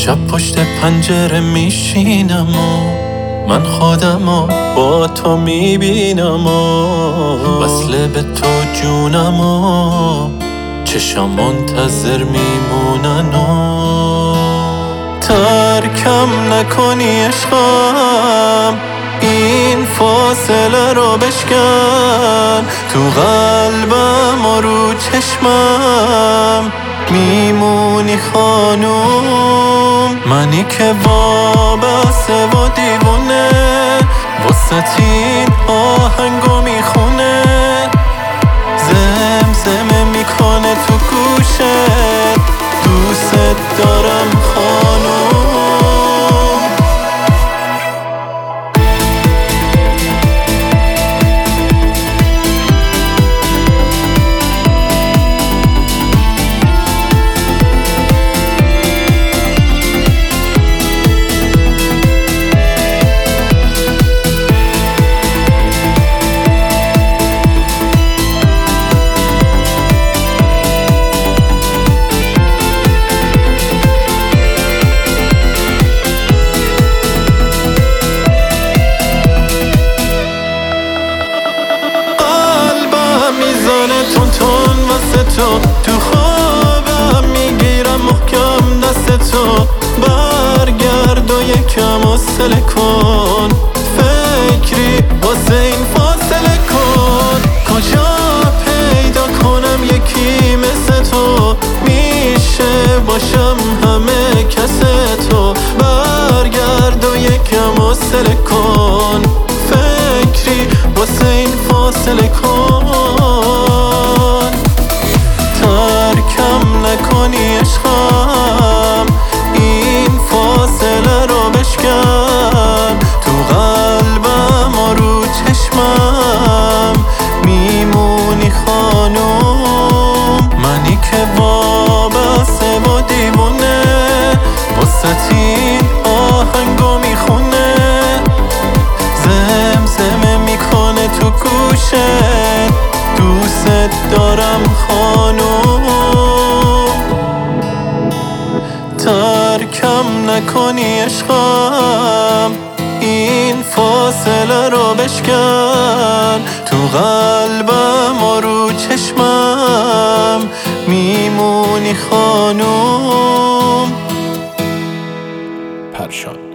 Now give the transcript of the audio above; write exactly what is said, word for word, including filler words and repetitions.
شب پشت پنجره میشینم و من خودمو با تو میبینم و وصله به تو جونم و چشم منتظر میمونن و ترکم نکنی عشقم، این فاصله رو بشکن تو قلبم و رو چشمم میمونی خانوم. منی که وابسته و دیوونه واسه این آهنگو میخونه، زمزمه میکنه تو گوشت دوست دارم خانوم. تون تون واسه تو تو خوابم میگیرم محکم دست تو، برگرد و یکم حوصله کن، فکری واسه این فاصله کن. کجا پیدا کنم یکی مثل تو، میشه باشم همه کس تو، برگرد و یکم حوصله کن، فکری واسه این فاصله کن. ترکم نکنی عشقم، این فاصله رو بشکن تو قلبم و رو چشمم میمونی خانوم. منی که وابسته و دیوونه واسه این آهنگو میخونه، زمزمه میکنه تو گوشت دوست دارم خانوم. ترکم نکنی عشقم، این فاصله رو بشکن تو قلبم و رو چشمم میمونی خانوم. پرشان